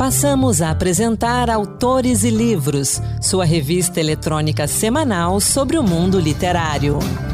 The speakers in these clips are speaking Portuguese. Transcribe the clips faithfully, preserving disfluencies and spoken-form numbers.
Passamos a apresentar Autores e Livros, sua revista eletrônica semanal sobre o mundo literário.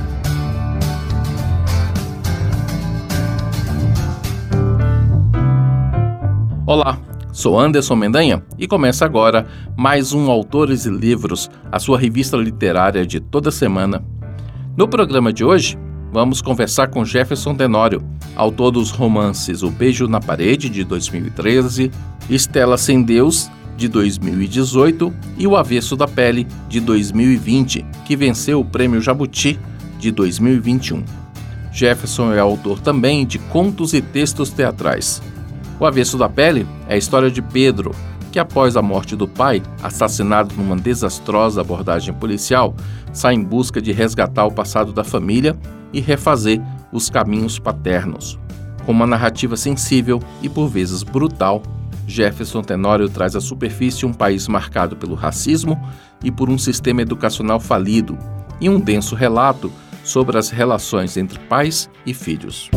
Olá, sou Anderson Mendanha e começa agora mais um Autores e Livros, a sua revista literária de toda semana. No programa de hoje, vamos conversar com Jefferson Tenório, autor dos romances O Beijo na Parede, de dois mil e treze, Estela Sem Deus, de dois mil e dezoito e O Avesso da Pele, de dois mil e vinte, que venceu o Prêmio Jabuti, de dois mil e vinte e um. Jefferson é autor também de contos e textos teatrais. O Avesso da Pele é a história de Pedro, que após a morte do pai, assassinado numa desastrosa abordagem policial, sai em busca de resgatar o passado da família e refazer os caminhos paternos. Com uma narrativa sensível e por vezes brutal, Jefferson Tenório traz à superfície um país marcado pelo racismo e por um sistema educacional falido, e um denso relato sobre as relações entre pais e filhos.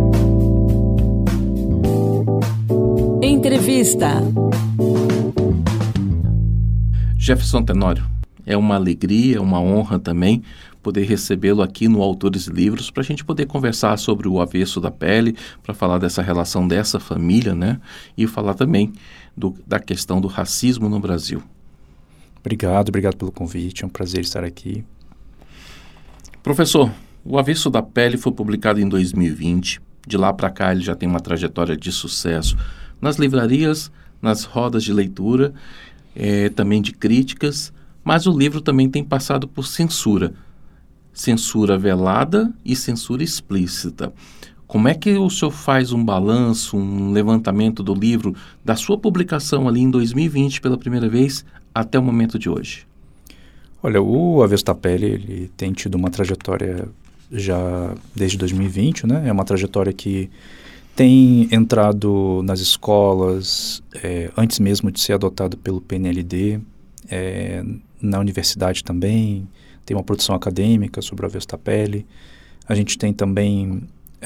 Entrevista. Jefferson Tenório, é uma alegria, uma honra também poder recebê-lo aqui no Autores e Livros para a gente poder conversar sobre O Avesso da Pele, para falar dessa relação dessa família, né? E falar também do, da questão do racismo no Brasil. Obrigado, obrigado pelo convite, é um prazer estar aqui. Professor, O Avesso da Pele foi publicado em dois mil e vinte, de lá para cá ele já tem uma trajetória de sucesso nas livrarias, nas rodas de leitura, é, também de críticas, mas o livro também tem passado por censura. Censura velada e censura explícita. Como é que o senhor faz um balanço, um levantamento do livro, da sua publicação ali em dois mil e vinte pela primeira vez, até o momento de hoje? Olha, o Avesso da Pele, ele tem tido uma trajetória já desde dois mil e vinte, né? É uma trajetória que tem entrado nas escolas, é, antes mesmo de ser adotado pelo P N L D, é, na universidade também, tem uma produção acadêmica sobre o Avesso da Pele. A gente tem também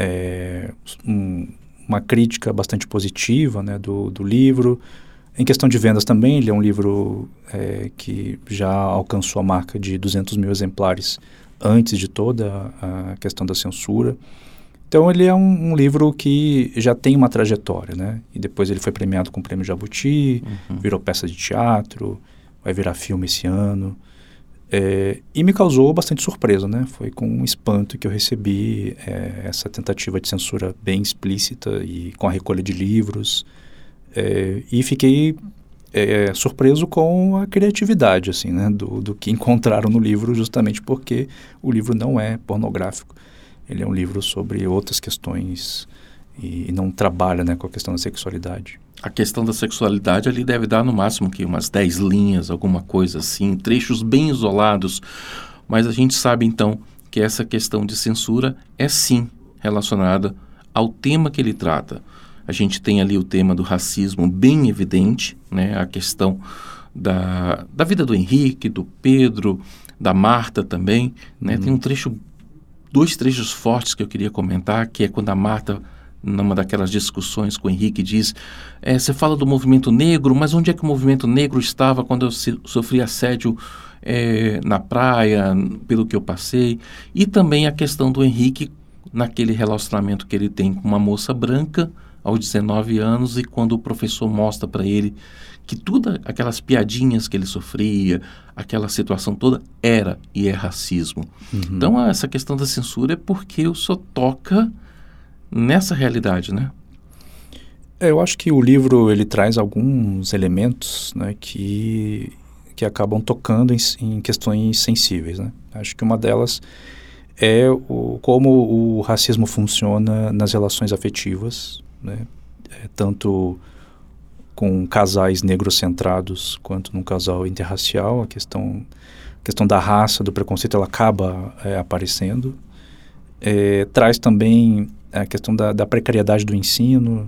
é, um, uma crítica bastante positiva, né, do, do livro. Em questão de vendas também, ele é um livro é, que já alcançou a marca de duzentos mil exemplares antes de toda a questão da censura. Então ele é um, um livro que já tem uma trajetória, né? E depois ele foi premiado com o Prêmio Jabuti, uhum. virou peça de teatro, vai virar filme esse ano. É, e me causou bastante surpresa, né? Foi com um espanto que eu recebi é, essa tentativa de censura bem explícita e com a recolha de livros. É, e fiquei é, surpreso com a criatividade, assim, né? Do, do que encontraram no livro, justamente porque o livro não é pornográfico. Ele é um livro sobre outras questões e, e não trabalha, né, com a questão da sexualidade. A questão da sexualidade ali deve dar no máximo que umas dez linhas, alguma coisa assim, trechos bem isolados. Mas a gente sabe então que essa questão de censura é sim relacionada ao tema que ele trata. A gente tem ali o tema do racismo bem evidente, né? A questão da, da vida do Henrique, do Pedro, da Marta também, né? Hum. Tem um trecho, dois trechos fortes que eu queria comentar, que é quando a Marta, numa daquelas discussões com o Henrique, diz, é, você fala do movimento negro, mas onde é que o movimento negro estava quando eu se, sofri assédio é, na praia, pelo que eu passei? E também a questão do Henrique naquele relacionamento que ele tem com uma moça branca aos dezenove anos, e quando o professor mostra para ele que todas aquelas piadinhas que ele sofria, aquela situação toda era e é racismo. Uhum. Então essa questão da censura é porque o senhor toca nessa realidade, né? É, eu acho que o livro ele traz alguns elementos, né, que, que acabam tocando em, em questões sensíveis, né? Acho que uma delas é o, como o racismo funciona nas relações afetivas, né? É, tanto com casais negrocentrados quanto num casal interracial. A questão, a questão da raça, do preconceito, ela acaba é, aparecendo. É, traz também a questão da, da precariedade do ensino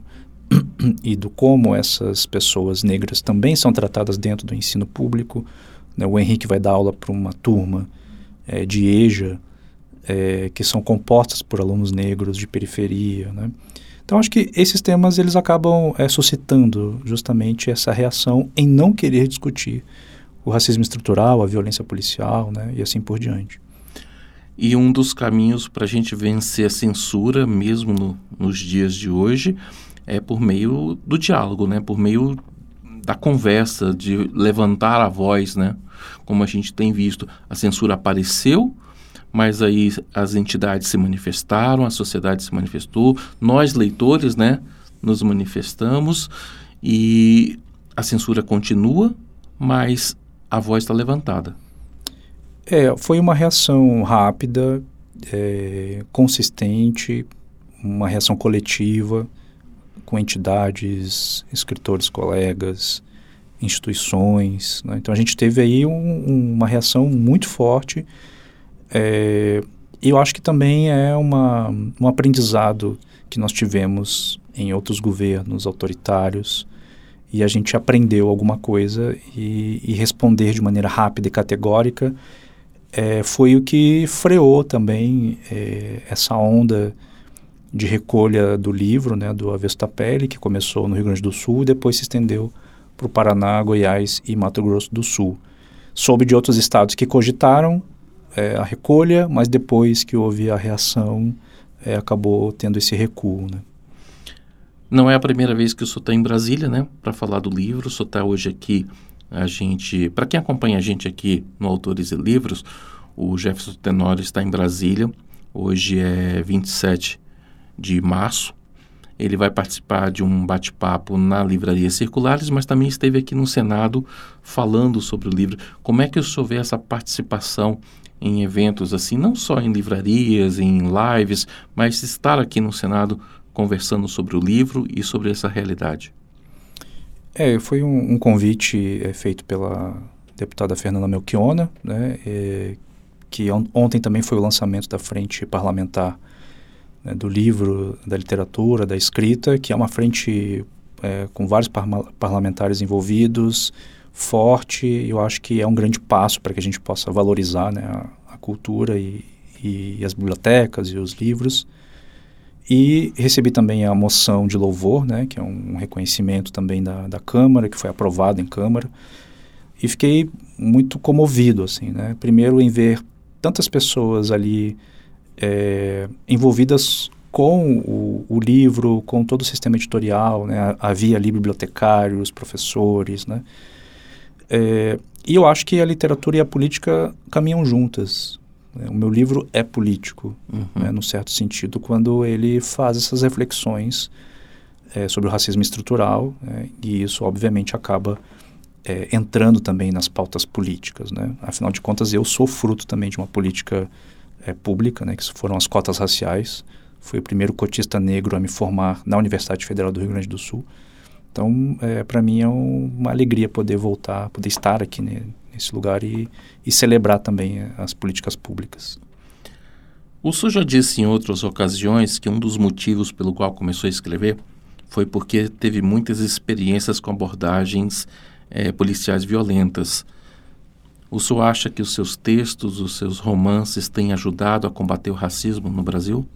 e do como essas pessoas negras também são tratadas dentro do ensino público, né? O Henrique vai dar aula para uma turma é, de E J A, é, que são compostas por alunos negros de periferia, né? Então, acho que esses temas eles acabam é, suscitando justamente essa reação em não querer discutir o racismo estrutural, a violência policial, né, e assim por diante. E um dos caminhos para a gente vencer a censura, mesmo no, nos dias de hoje, é por meio do diálogo, né, por meio da conversa, de levantar a voz, né, como a gente tem visto. A censura apareceu, mas aí as entidades se manifestaram, a sociedade se manifestou, nós leitores, né, nos manifestamos e a censura continua, mas a voz está levantada. É, foi uma reação rápida, é, consistente, uma reação coletiva com entidades, escritores, colegas, instituições, né? Então a gente teve aí um, um, uma reação muito forte. É, eu acho que também é uma, um aprendizado que nós tivemos em outros governos autoritários e a gente aprendeu alguma coisa e, e responder de maneira rápida e categórica é, foi o que freou também é, essa onda de recolha do livro, né, do Avesso da Pele, que começou no Rio Grande do Sul e depois se estendeu para o Paraná, Goiás e Mato Grosso do Sul. Soube de outros estados que cogitaram É, a recolha, mas depois que houve a reação, é, acabou tendo esse recuo, né? Não é a primeira vez que o senhor está em Brasília, né, para falar do livro. O senhor está hoje aqui, a gente, para quem acompanha a gente aqui no Autores e Livros, o Jefferson Tenório está em Brasília. Hoje é vinte e sete de março. Ele vai participar de um bate-papo na Livraria Circulares, mas também esteve aqui no Senado falando sobre o livro. Como é que o senhor vê essa participação em eventos assim, não só em livrarias, em lives, mas estar aqui no Senado conversando sobre o livro e sobre essa realidade? É, foi um, um convite é, feito pela deputada Fernanda Melchiona, né, é, que on, ontem também foi o lançamento da frente parlamentar, né, do livro, da literatura, da escrita, que é uma frente é, com vários parma, parlamentares envolvidos, forte. Eu acho que é um grande passo para que a gente possa valorizar, né, a, a cultura e, e as bibliotecas e os livros. E recebi também a moção de louvor, né, que é um reconhecimento também da, da Câmara, que foi aprovado em Câmara. E fiquei muito comovido, assim, né, primeiro em ver tantas pessoas ali é, envolvidas com o, o livro, com todo o sistema editorial, né, havia ali bibliotecários, professores, né. É, e eu acho que a literatura e a política caminham juntas. Né? O meu livro é político, uhum. né, num certo sentido, quando ele faz essas reflexões é, sobre o racismo estrutural, né, e isso, obviamente, acaba é, entrando também nas pautas políticas. Né? Afinal de contas, eu sou fruto também de uma política é, pública, né, que foram as cotas raciais. Fui o primeiro cotista negro a me formar na Universidade Federal do Rio Grande do Sul. Então, é, para mim é um, uma alegria poder voltar, poder estar aqui, né, nesse lugar e, e celebrar também as políticas públicas. O senhor já disse em outras ocasiões que um dos motivos pelo qual começou a escrever foi porque teve muitas experiências com abordagens é, policiais violentas. O senhor acha que os seus textos, os seus romances têm ajudado a combater o racismo no Brasil?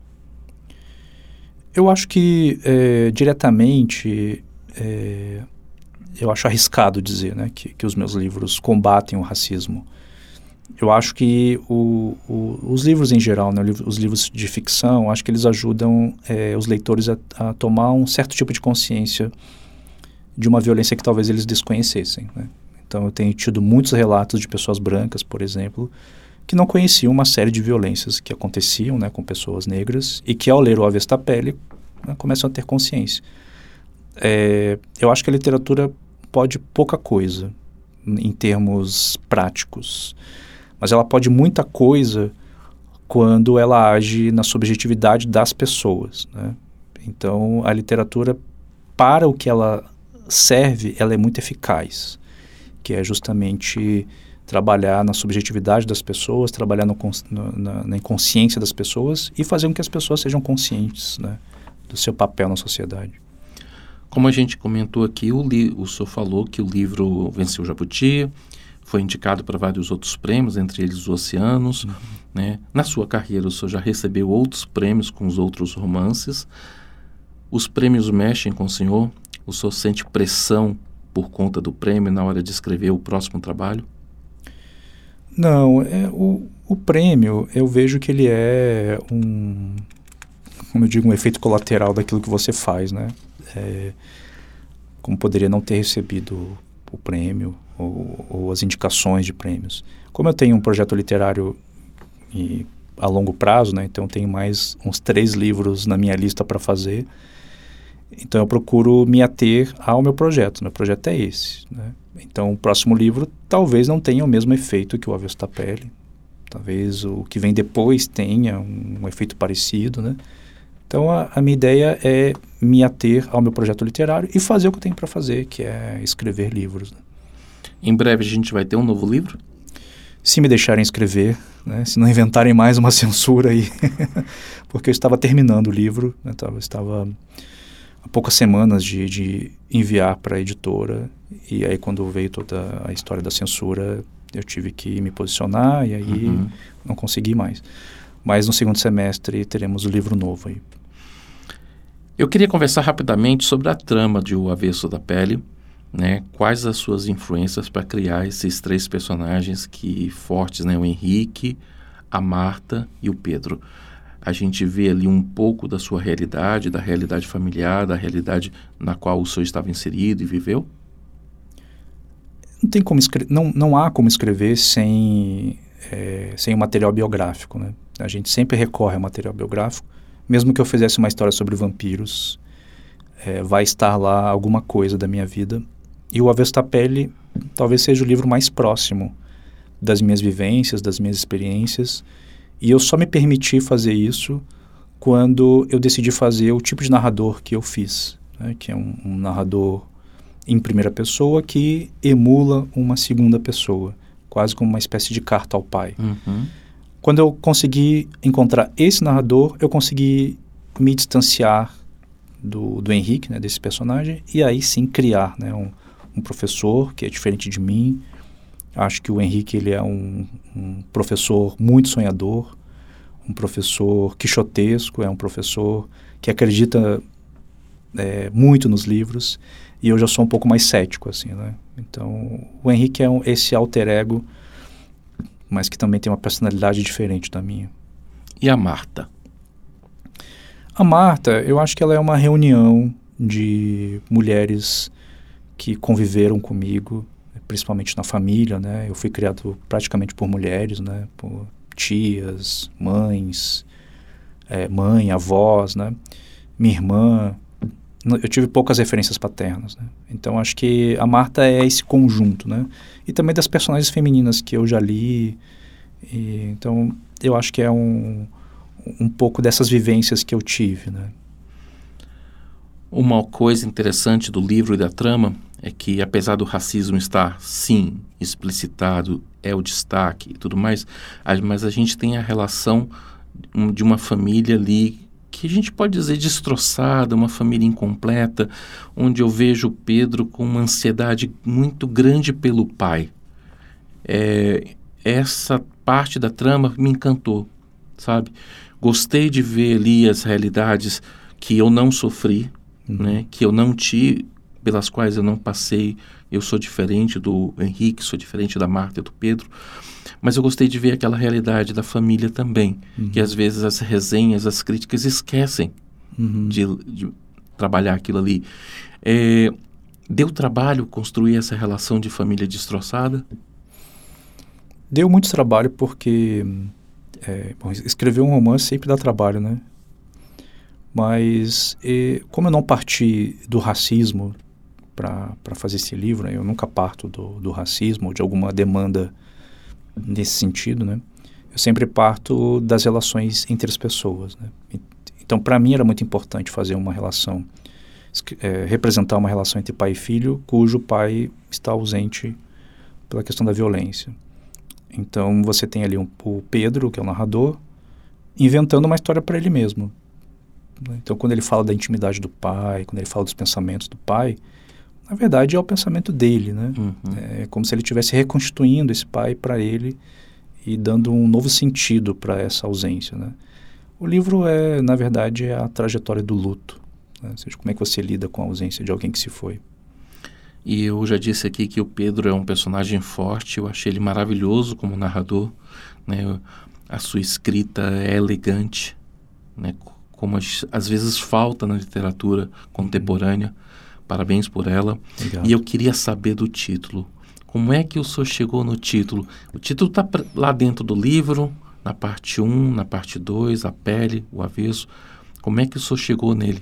Eu acho que é, diretamente, é, eu acho arriscado dizer, né, que, que os meus livros combatem o racismo. Eu acho que o, o, os livros em geral, né, os livros de ficção, acho que eles ajudam é, os leitores a, a tomar um certo tipo de consciência de uma violência que talvez eles desconhecessem. Né? Então eu tenho tido muitos relatos de pessoas brancas, por exemplo, que não conheciam uma série de violências que aconteciam, né, com pessoas negras e que ao ler O Avesso da Pele, né, começam a ter consciência. É, eu acho que a literatura pode pouca coisa em termos práticos, mas ela pode muita coisa quando ela age na subjetividade das pessoas. Né? Então, a literatura, para o que ela serve, ela é muito eficaz, que é justamente trabalhar na subjetividade das pessoas, trabalhar no, na, na inconsciência das pessoas e fazer com que as pessoas sejam conscientes, né, do seu papel na sociedade. Como a gente comentou aqui, o, li, o senhor falou que o livro venceu o Jabuti, foi indicado para vários outros prêmios, entre eles o Oceanos. Uhum. Né? Na sua carreira, o senhor já recebeu outros prêmios com os outros romances. Os prêmios mexem com o senhor? O senhor sente pressão por conta do prêmio na hora de escrever o próximo trabalho? Não, é, o, o prêmio, eu vejo que ele é um, como eu digo, um efeito colateral daquilo que você faz, né? É, como poderia não ter recebido o prêmio ou, ou as indicações de prêmios. Como eu tenho um projeto literário e, a longo prazo, né? Então eu tenho mais uns três livros na minha lista para fazer. Então eu procuro me ater ao meu projeto. Meu projeto é esse, né? Então o próximo livro talvez não tenha o mesmo efeito que o Avesso da Pele. Talvez o que vem depois tenha um, um efeito parecido, né? Então a, a minha ideia é me ater ao meu projeto literário e fazer o que eu tenho para fazer, que é escrever livros, né? Em breve a gente vai ter um novo livro? Se me deixarem escrever, né? Se não inventarem mais uma censura aí, porque eu estava terminando o livro, né? Eu estava há poucas semanas de, de enviar para a editora, e aí quando veio toda a história da censura, eu tive que me posicionar, e aí uhum. não consegui mais. Mas no segundo semestre teremos o livro novo aí. Eu queria conversar rapidamente sobre a trama de O Avesso da Pele, né? Quais as suas influências para criar esses três personagens que fortes, né? O Henrique, a Marta e o Pedro. A gente vê ali um pouco da sua realidade, da realidade familiar, da realidade na qual o senhor estava inserido e viveu? Não tem como escrever, não, não há como escrever sem, é, sem o material biográfico, né? A gente sempre recorre ao material biográfico. Mesmo que eu fizesse uma história sobre vampiros, é, vai estar lá alguma coisa da minha vida. E o Avesso da Pele talvez seja o livro mais próximo das minhas vivências, das minhas experiências. E eu só me permiti fazer isso quando eu decidi fazer o tipo de narrador que eu fiz, né? Que é um, um narrador em primeira pessoa que emula uma segunda pessoa, quase como uma espécie de carta ao pai. Uhum. Quando eu consegui encontrar esse narrador, eu consegui me distanciar do, do Henrique, né, desse personagem, e aí sim criar, né, um, um professor que é diferente de mim. Acho que o Henrique ele é um, um professor muito sonhador, um professor quixotesco, é um professor que acredita é, muito nos livros, e eu já sou um pouco mais cético, assim, né? Então, o Henrique é um, esse alter ego, mas que também tem uma personalidade diferente da minha. E a Marta? A Marta, eu acho que ela é uma reunião de mulheres que conviveram comigo, principalmente na família, né? Eu fui criado praticamente por mulheres, né? Por tias, mães, é, mãe, avós, né? Minha irmã. Eu tive poucas referências paternas, né? Então acho que a Marta é esse conjunto, né? E também das personagens femininas que eu já li. E, então eu acho que é um, um pouco dessas vivências que eu tive, né? Uma coisa interessante do livro e da trama é que, apesar do racismo estar, sim, explicitado, é o destaque e tudo mais, mas a gente tem a relação de uma família ali que a gente pode dizer destroçada, uma família incompleta, onde eu vejo o Pedro com uma ansiedade muito grande pelo pai. É, essa parte da trama me encantou, sabe? Gostei de ver ali as realidades que eu não sofri, uhum. né? Que eu não tive, pelas quais eu não passei. Eu sou diferente do Henrique, sou diferente da Marta e do Pedro, mas eu gostei de ver aquela realidade da família também, uhum. que às vezes as resenhas, as críticas esquecem uhum. de, de trabalhar aquilo ali. É, deu trabalho construir essa relação de família destroçada? Deu muito trabalho porque é, bom, escrever um romance sempre dá trabalho, né? Mas e, como eu não parti do racismo para fazer esse livro, né? Eu nunca parto do, do racismo ou de alguma demanda nesse sentido, né? Eu sempre parto das relações entre as pessoas, né? Então, para mim era muito importante fazer uma relação, é, representar uma relação entre pai e filho, cujo pai está ausente pela questão da violência. Então, você tem ali um, o Pedro, que é o narrador, inventando uma história para ele mesmo. Então, quando ele fala da intimidade do pai, quando ele fala dos pensamentos do pai, na verdade é o pensamento dele, né? Uhum. É como se ele estivesse reconstituindo esse pai para ele e dando um novo sentido para essa ausência, né? O livro é, na verdade, é a trajetória do luto, né? Ou seja, como é que você lida com a ausência de alguém que se foi. E eu já disse aqui que o Pedro é um personagem forte, eu achei ele maravilhoso como narrador, né? A sua escrita é elegante, né? Como às vezes falta na literatura contemporânea. Parabéns por ela. Obrigado. E eu queria saber do título. Como é que o senhor chegou no título? O título está lá dentro do livro, na parte um, na parte dois, a pele, o avesso. Como é que o senhor chegou nele?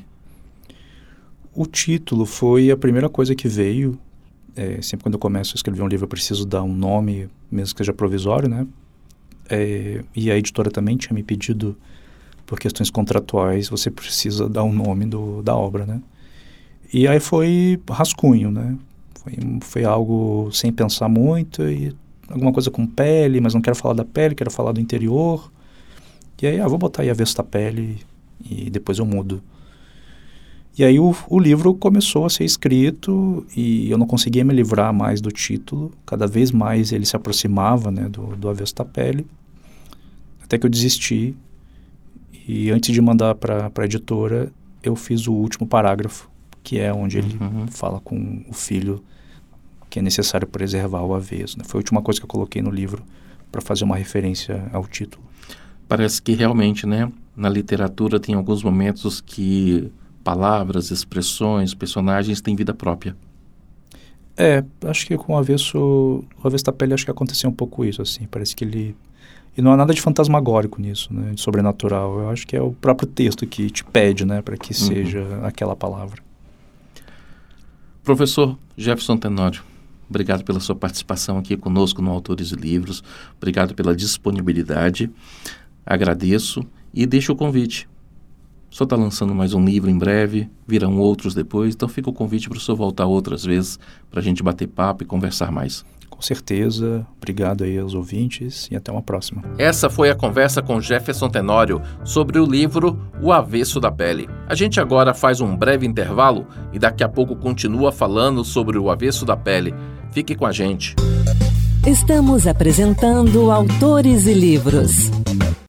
O título foi a primeira coisa que veio. É, sempre quando eu começo a escrever um livro, eu preciso dar um nome, mesmo que seja provisório, né? É, e a editora também tinha me pedido, por questões contratuais, você precisa dar um nome do, da obra, né? E aí foi rascunho, né? Foi, foi algo sem pensar muito, e alguma coisa com pele, mas não quero falar da pele, quero falar do interior. E aí, ah, vou botar aí Avesso da Pele e depois eu mudo. E aí o, o livro começou a ser escrito e eu não conseguia me livrar mais do título. Cada vez mais ele se aproximava, né, do, do Avesso da Pele. Até que eu desisti. E antes de mandar para a editora, eu fiz o último parágrafo, que é onde ele uhum. fala com o filho que é necessário preservar o avesso, né? Foi a última coisa que eu coloquei no livro para fazer uma referência ao título. Parece que realmente, né, na literatura tem alguns momentos que palavras, expressões, personagens têm vida própria. É, acho que com o Avesso, o Avesso da Pele, acho que aconteceu um pouco isso, assim, parece que ele... E não há nada de fantasmagórico nisso, né, de sobrenatural. Eu acho que é o próprio texto que te pede, né, para que uhum. seja aquela palavra. Professor Jefferson Tenório, obrigado pela sua participação aqui conosco no Autores e Livros, obrigado pela disponibilidade, agradeço e deixo o convite. O senhor está lançando mais um livro em breve, virão outros depois, então fica o convite para o senhor voltar outras vezes para a gente bater papo e conversar mais. Com certeza, obrigado aí aos ouvintes e até uma próxima. Essa foi a conversa com Jefferson Tenório sobre o livro O Avesso da Pele. A gente agora faz um breve intervalo e daqui a pouco continua falando sobre o avesso da pele. Fique com a gente. Estamos apresentando Autores e Livros.